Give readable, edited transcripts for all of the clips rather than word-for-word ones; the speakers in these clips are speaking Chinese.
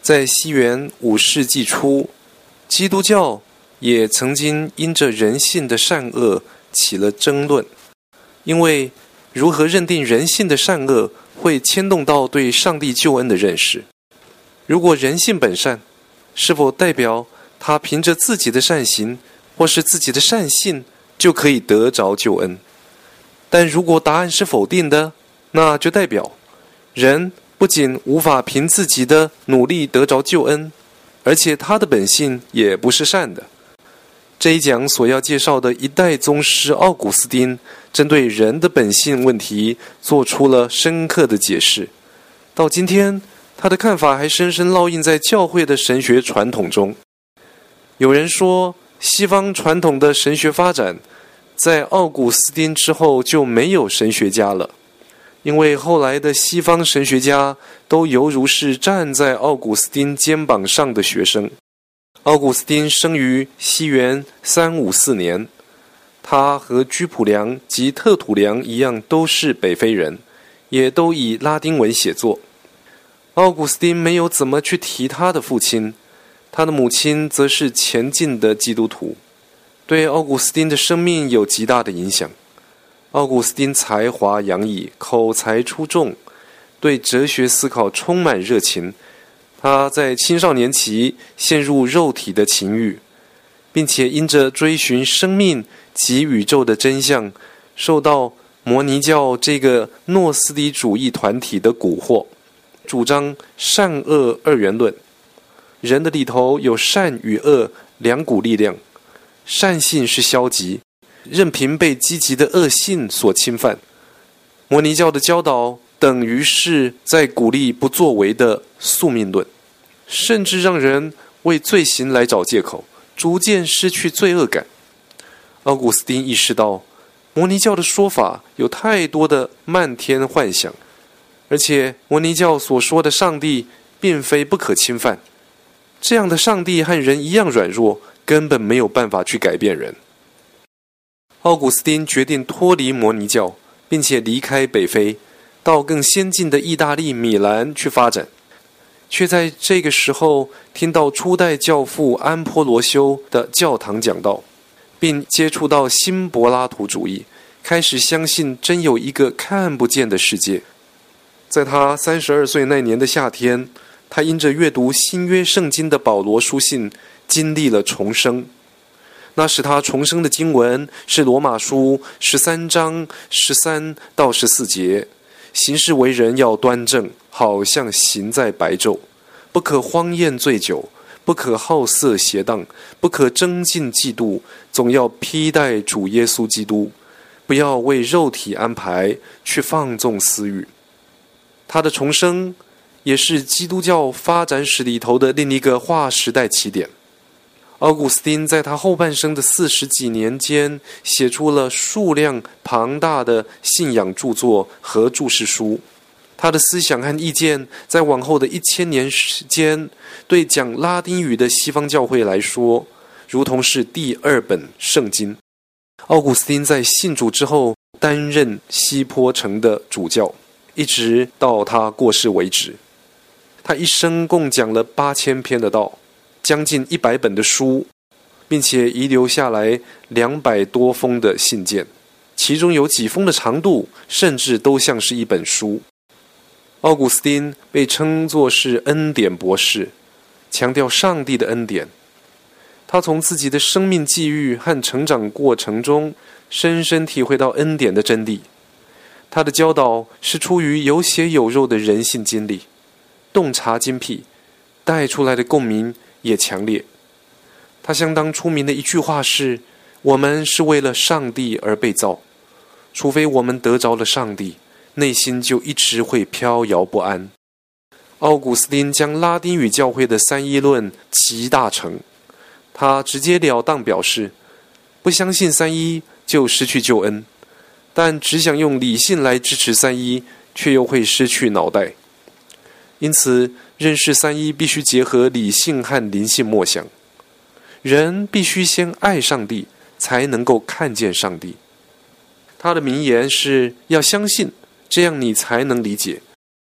在西元5世纪初，基督教也曾经因着人性的善恶起了争论，因为如何认定人性的善恶会牵动到对上帝救恩的认识。如果人性本善，是否代表他凭着自己的善行或是自己的善性就可以得着救恩？但如果答案是否定的，那就代表人不仅无法凭自己的努力得着救恩，而且他的本性也不是善的。这一讲所要介绍的一代宗师奥古斯丁，针对人的本性问题做出了深刻的解释。到今天，他的看法还深深烙印在教会的神学传统中。有人说，西方传统的神学发展，在奥古斯丁之后就没有神学家了，因为后来的西方神学家都犹如是站在奥古斯丁肩膀上的学生。奥古斯丁生于西元354年，他和居普良及特土良一样都是北非人，也都以拉丁文写作。奥古斯丁没有怎么去提他的父亲，他的母亲则是前进的基督徒，对奥古斯丁的生命有极大的影响。奥古斯丁才华洋溢，口才出众，对哲学思考充满热情。他在青少年期陷入肉体的情欲，并且因着追寻生命及宇宙的真相，受到摩尼教这个诺斯底主义团体的蛊惑，主张善恶二元论。人的里头有善与恶两股力量，善性是消极，任凭被积极的恶性所侵犯。摩尼教的教导等于是在鼓励不作为的宿命论，甚至让人为罪行来找借口，逐渐失去罪恶感。奥古斯丁意识到，摩尼教的说法有太多的漫天幻想，而且摩尼教所说的上帝并非不可侵犯，这样的上帝和人一样软弱，根本没有办法去改变人。奥古斯丁决定脱离摩尼教，并且离开北非，到更先进的意大利米兰去发展，却在这个时候听到初代教父安波罗修的教堂讲道，并接触到新柏拉图主义，开始相信真有一个看不见的世界。在他32岁那年的夏天，他因着阅读新约圣经的保罗书信，经历了重生。那使他重生的经文是罗马书13章13到14节，行事为人要端正，好像行在白昼，不可荒宴醉酒，不可好色邪荡，不可争竞嫉妒，总要披戴主耶稣基督，不要为肉体安排去放纵私欲。他的重生也是基督教发展史里头的另一个划时代起点。奥古斯丁在他后半生的40几年间，写出了数量庞大的信仰著作和注释书。他的思想和意见在往后的1000年时间，对讲拉丁语的西方教会来说，如同是第2本圣经。奥古斯丁在信主之后，担任西坡城的主教，一直到他过世为止。他一生共讲了8000篇的道，将近100本的书，并且遗留下来200多封的信件，其中有几封的长度甚至都像是一本书。奥古斯丁被称作是恩典博士，强调上帝的恩典。他从自己的生命际遇和成长过程中，深深体会到恩典的真谛。他的教导是出于有血有肉的人性经历，洞察精辟，带出来的共鸣也强烈。他相当出名的一句话是：我们是为了上帝而被造，除非我们得着了上帝，内心就一直会飘摇不安。奥古斯丁将拉丁语教会的三一论集大成，他直截了当表示，不相信三一就失去救恩，但只想用理性来支持三一，却又会失去脑袋。因此，认识三一必须结合理性和灵性默想。人必须先爱上帝，才能够看见上帝。他的名言是要相信，这样你才能理解。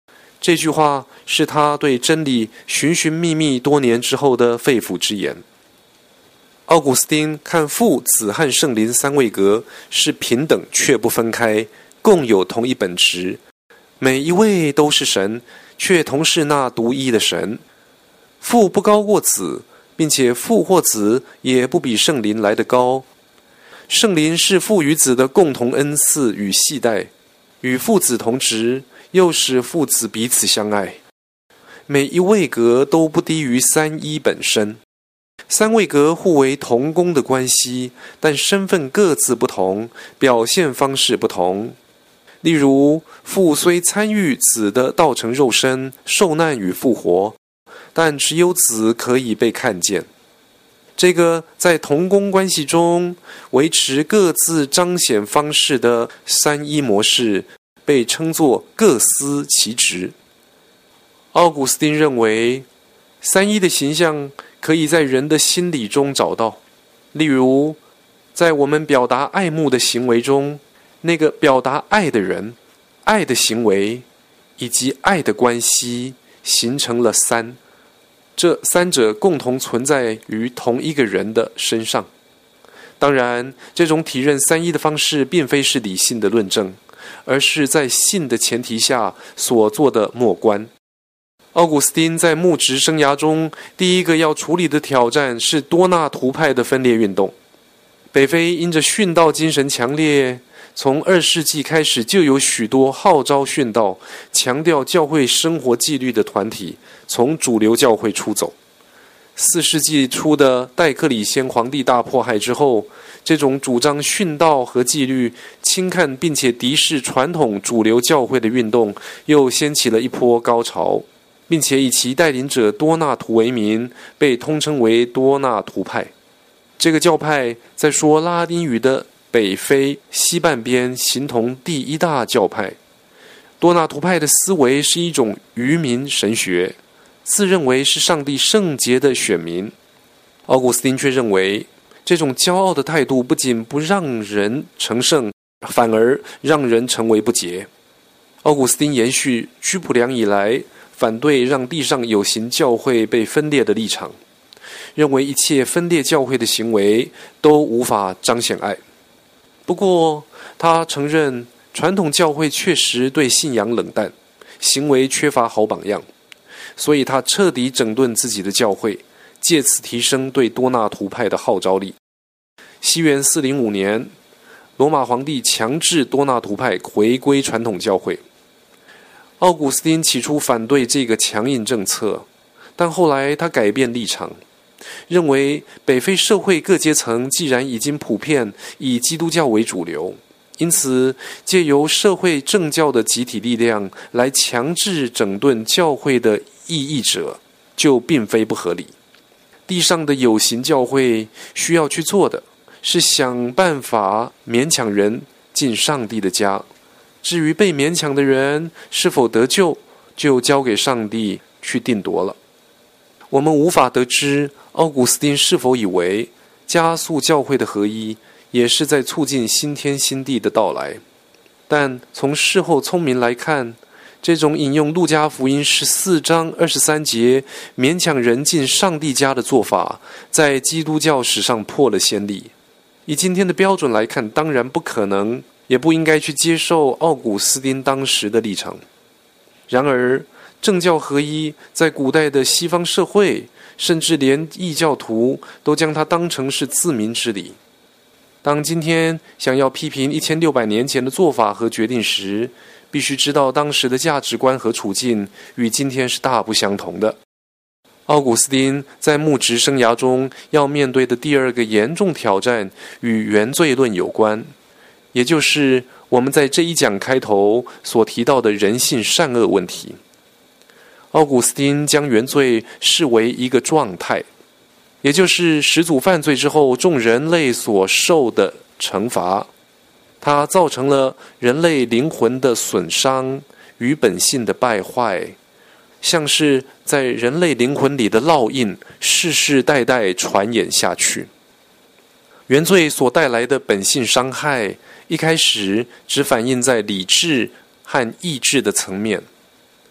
这句话是他对真理寻寻觅觅多年之后的肺腑之言。奥古斯丁看父、子和圣灵三位格是平等却不分开，共有同一本质，每一位都是神，却同是那独一的神。父不高过子，并且父或子也不比圣灵来得高。圣灵是父与子的共同恩赐与系带，与父子同职，又使父子彼此相爱。每一位格都不低于三一本身。三位格互为同工的关系，但身份各自不同，表现方式不同。例如，父虽参与子的道成肉身、受难与复活，但只有子可以被看见。这个在同工关系中维持各自彰显方式的三一模式，被称作各司其职。奥古斯丁认为，三一的形象可以在人的心理中找到。例如，在我们表达爱慕的行为中，那个表达爱的人、爱的行为以及爱的关系形成了三，这三者共同存在于同一个人的身上。当然，这种体认三一的方式并非是理性的论证，而是在信的前提下所做的默观。奥古斯丁在牧职生涯中第一个要处理的挑战是多纳图派的分裂运动。北非因着殉道精神强烈，从2世纪开始就有许多号召殉道、强调教会生活纪律的团体从主流教会出走。4世纪初的戴克里先皇帝大迫害之后，这种主张殉道和纪律、轻看并且敌视传统主流教会的运动又掀起了一波高潮，并且以其带领者多纳图为名，被通称为多纳图派。这个教派在说拉丁语的北非西半边形同第一大教派。多纳图派的思维是一种愚民神学，自认为是上帝圣洁的选民。奥古斯丁却认为，这种骄傲的态度不仅不让人成圣，反而让人成为不洁。奥古斯丁延续居普良以来反对让地上有形教会被分裂的立场，认为一切分裂教会的行为都无法彰显爱。不过，他承认传统教会确实对信仰冷淡，行为缺乏好榜样，所以他彻底整顿自己的教会，借此提升对多纳图派的号召力。西元405年，罗马皇帝强制多纳图派回归传统教会。奥古斯丁起初反对这个强硬政策，但后来他改变立场，认为北非社会各阶层既然已经普遍以基督教为主流，因此借由社会政教的集体力量来强制整顿教会的异议者，就并非不合理。地上的有形教会需要去做的是想办法勉强人进上帝的家，至于被勉强的人是否得救，就交给上帝去定夺了。我们无法得知奥古斯丁是否以为加速教会的合一也是在促进新天新地的到来，但从事后聪明来看，这种引用路加福音14章23节勉强人进上帝家的做法，在基督教史上破了先例。以今天的标准来看，当然不可能，也不应该去接受奥古斯丁当时的立场。然而，政教合一在古代的西方社会，甚至连异教徒都将它当成是自明之理。当今天想要批评1600年前的做法和决定时，必须知道当时的价值观和处境与今天是大不相同的。奥古斯丁在牧职生涯中要面对的第二个严重挑战与原罪论有关，也就是我们在这一讲开头所提到的人性善恶问题。奥古斯丁将原罪视为一个状态，也就是始祖犯罪之后众人类所受的惩罚。它造成了人类灵魂的损伤与本性的败坏，像是在人类灵魂里的烙印，世世代代传演下去。原罪所带来的本性伤害，一开始只反映在理智和意志的层面，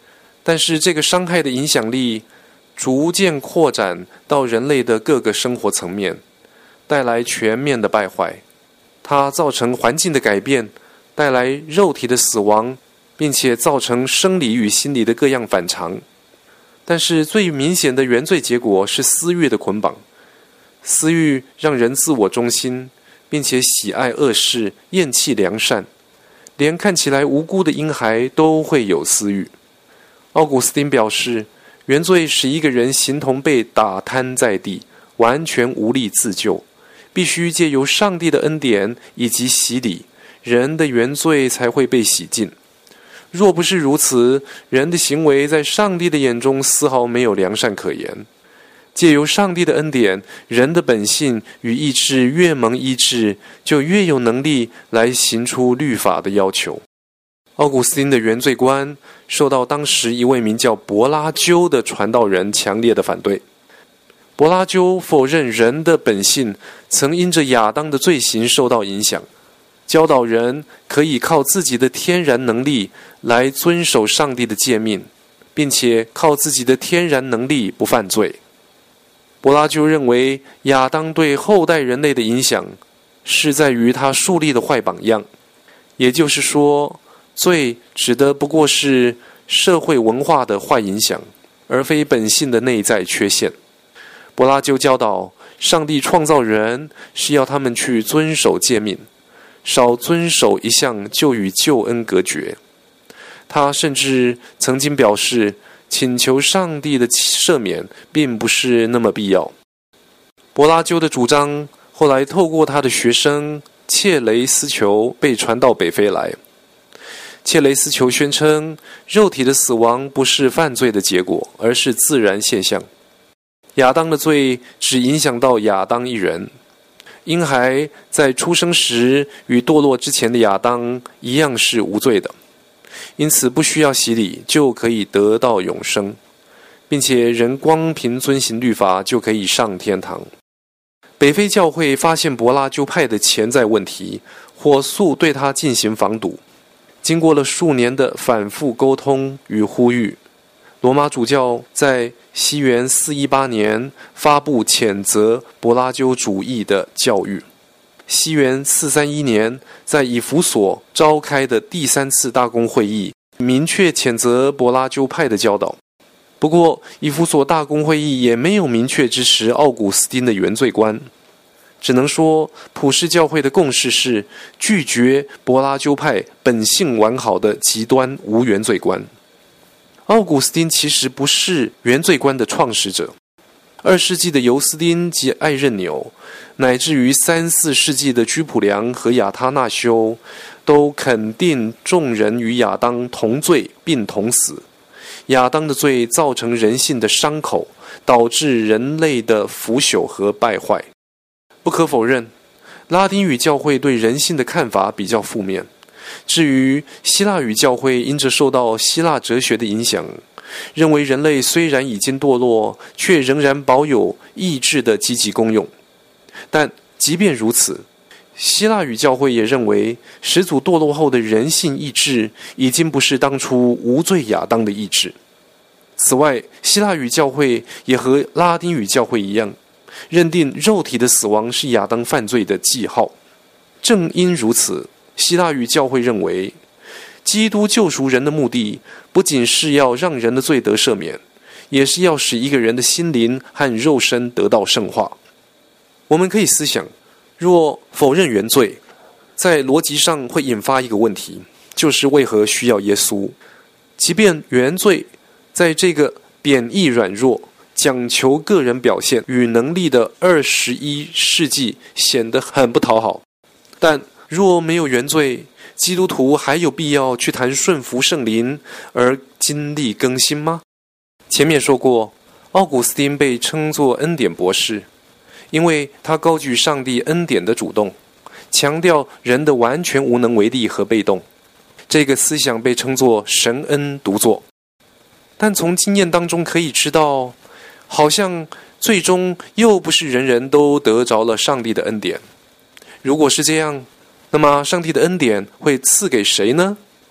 但是这个伤害的影响力逐渐扩展到人类的各个生活层面，带来全面的败坏。它造成环境的改变，带来肉体的死亡，并且造成生理与心理的各样反常。但是最明显的原罪结果是私欲的捆绑。私欲让人自我中心，并且喜爱恶事，厌弃良善，连看起来无辜的婴孩都会有私欲。奥古斯丁表示，原罪使一个人形同被打瘫在地，完全无力自救，必须借由上帝的恩典以及洗礼，人的原罪才会被洗净。若不是如此，人的行为在上帝的眼中丝毫没有良善可言。借由上帝的恩典，人的本性与意志越蒙医治，就越有能力来行出律法的要求。奥古斯丁的原罪观受到当时一位名叫柏拉鸠的传道人强烈的反对。柏拉鸠否认人的本性曾因着亚当的罪行受到影响，教导人可以靠自己的天然能力来遵守上帝的诫命，并且靠自己的天然能力不犯罪。柏拉鸠认为，亚当对后代人类的影响是在于他树立的坏榜样，也就是说，罪指的不过是社会文化的坏影响，而非本性的内在缺陷。柏拉鸠教导，上帝创造人是要他们去遵守诫命，少遵守一项就与救恩隔绝。他甚至曾经表示，请求上帝的赦免并不是那么必要。柏拉鸠的主张后来透过他的学生切雷斯球被传到北非来。切雷斯球宣称，肉体的死亡不是犯罪的结果，而是自然现象。亚当的罪只影响到亚当一人，婴孩在出生时与堕落之前的亚当一样是无罪的，因此不需要洗礼就可以得到永生，并且人光凭遵行律法就可以上天堂。北非教会发现柏拉鸠派的潜在问题，火速对他进行防堵。经过了数年的反复沟通与呼吁，罗马主教在西元418年发布谴责柏拉鸠主义的教育。西元431年，在以弗所召开的第3次大公会议，明确谴责柏拉鸠派的教导。不过，以弗所大公会议也没有明确支持奥古斯丁的原罪观，只能说普世教会的共识是拒绝柏拉鸠派本性完好的极端无原罪观。奥古斯丁其实不是原罪观的创始者，2世纪的尤斯丁及艾任纽，乃至于3、4世纪的居普良和亚他那修，都肯定众人与亚当同罪并同死。亚当的罪造成人性的伤口，导致人类的腐朽和败坏。不可否认，拉丁语教会对人性的看法比较负面。至于希腊语教会，因着受到希腊哲学的影响，认为人类虽然已经堕落，却仍然保有意志的积极功用。但即便如此，希腊语教会也认为，始祖堕落后的人性意志已经不是当初无罪亚当的意志。此外，希腊语教会也和拉丁语教会一样，认定肉体的死亡是亚当犯罪的记号。正因如此，希腊语教会认为，基督救赎人的目的不仅是要让人的罪得赦免，也是要使一个人的心灵和肉身得到圣化。我们可以思想，若否认原罪，在逻辑上会引发一个问题，就是为何需要耶稣？即便原罪在这个贬义软弱、讲求个人表现与能力的21世纪显得很不讨好，但若没有原罪，基督徒还有必要去谈顺服圣灵而经历更新吗？前面说过，奥古斯丁被称作恩典博士，因为他高举上帝恩典的主动，强调人的完全无能为力和被动。这个思想被称作神恩独作。但从经验当中可以知道，好像最终又不是人人都得着了上帝的恩典。如果是这样，那么上帝的恩典会赐给谁呢？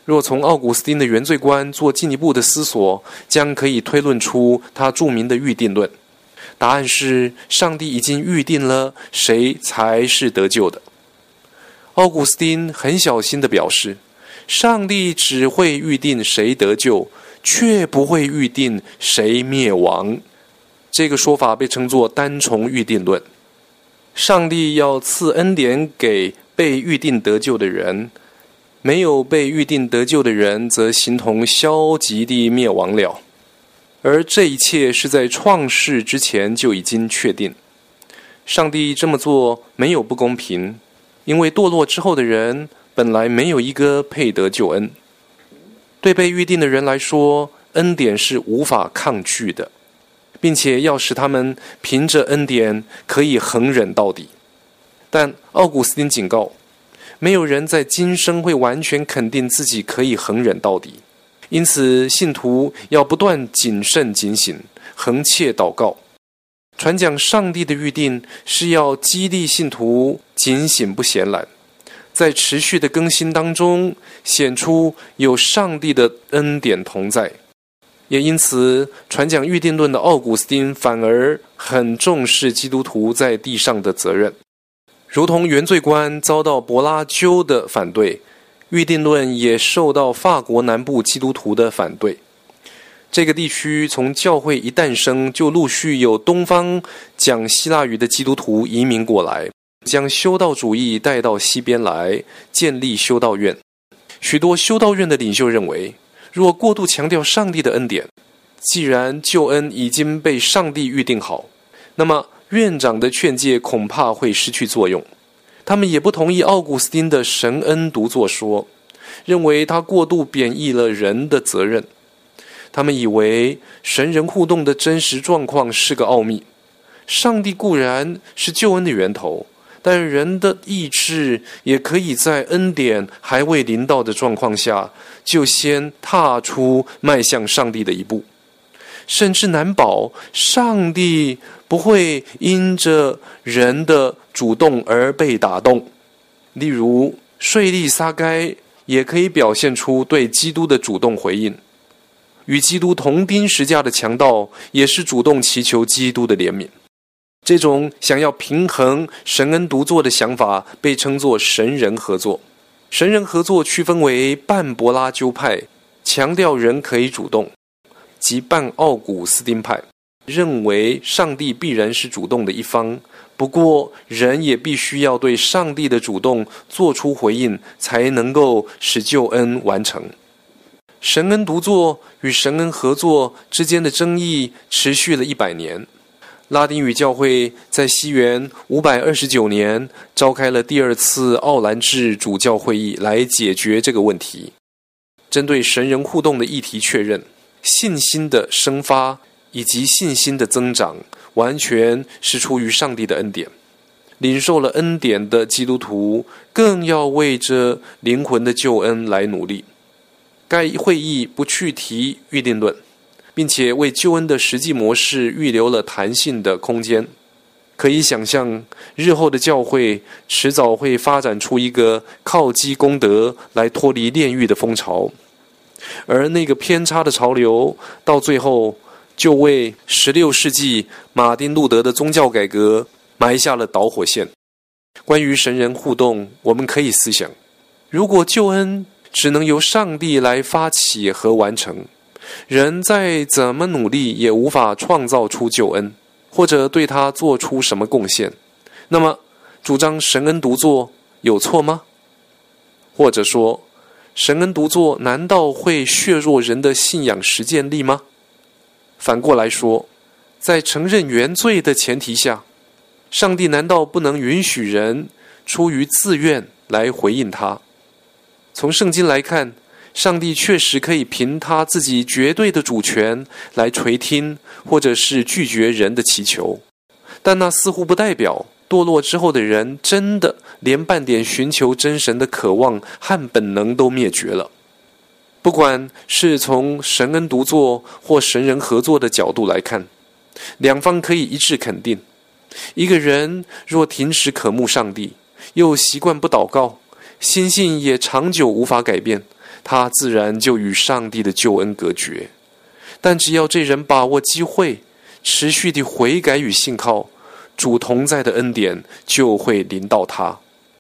若从奥古斯丁的原罪观做进一步的思索，将可以推论出他著名的预定论。答案是，上帝已经预定了谁才是得救的。奥古斯丁很小心地表示，上帝只会预定谁得救，却不会预定谁灭亡。这个说法被称作单重预定论。上帝要赐恩典给被预定得救的人，没有被预定得救的人则形同消极地灭亡了。而这一切是在创世之前就已经确定。上帝这么做没有不公平，因为堕落之后的人本来没有一个配得救恩。对被预定的人来说，恩典是无法抗拒的，并且要使他们凭着恩典可以恒忍到底。但奥古斯丁警告，没有人在今生会完全肯定自己可以恒忍到底，因此信徒要不断谨慎警醒，恒切祷告。传讲上帝的预定是要激励信徒警醒不闲懒，在持续的更新当中显出有上帝的恩典同在。也因此，传讲预定论的奥古斯丁反而很重视基督徒在地上的责任。如同原罪观遭到柏拉修的反对，预定论也受到法国南部基督徒的反对。这个地区从教会一诞生，就陆续有东方讲希腊语的基督徒移民过来，将修道主义带到西边来，建立修道院。许多修道院的领袖认为，若过度强调上帝的恩典，既然救恩已经被上帝预定好，那么院长的劝诫恐怕会失去作用。他们也不同意奥古斯丁的神恩独作说，认为他过度贬义了人的责任。他们以为神人互动的真实状况是个奥秘，上帝固然是救恩的源头，但人的意志也可以在恩典还未临到的状况下，就先踏出迈向上帝的一步。甚至难保上帝不会因着人的主动而被打动。例如，税吏撒该也可以表现出对基督的主动回应。与基督同钉十架的强盗也是主动祈求基督的怜悯。这种想要平衡神恩独作的想法被称作神人合作。神人合作区分为半柏拉修派，强调人可以主动，及半奥古斯丁派，认为上帝必然是主动的一方，不过人也必须要对上帝的主动做出回应，才能够使救恩完成。神恩独作与神恩合作之间的争议持续了100年。拉丁语教会在西元529年召开了第2次奥兰治主教会议来解决这个问题。针对神人互动的议题确认，信心的生发以及信心的增长完全是出于上帝的恩典。领受了恩典的基督徒更要为着灵魂的救恩来努力。该会议不去提预定论，并且为救恩的实际模式预留了弹性的空间。可以想象，日后的教会迟早会发展出一个靠积功德来脱离炼狱的风潮，而那个偏差的潮流到最后就为16世纪马丁路德的宗教改革埋下了导火线。关于神人互动，我们可以思想，如果救恩只能由上帝来发起和完成，人再怎么努力也无法创造出救恩，或者对他做出什么贡献，那么主张神恩独作有错吗？或者说，神恩独作难道会削弱人的信仰实践力吗？反过来说，在承认原罪的前提下，上帝难道不能允许人出于自愿来回应他？从圣经来看，上帝确实可以凭他自己绝对的主权来垂听或者是拒绝人的祈求，但那似乎不代表堕落之后的人真的连半点寻求真神的渴望和本能都灭绝了。不管是从神恩独作或神人合作的角度来看，两方可以一致肯定，一个人若停止渴慕上帝，又习惯不祷告，心性也长久无法改变， 他自然就与上帝的救恩隔绝。但只要这人把握机会，持续地悔改与信靠，主同在的恩典就会临到他。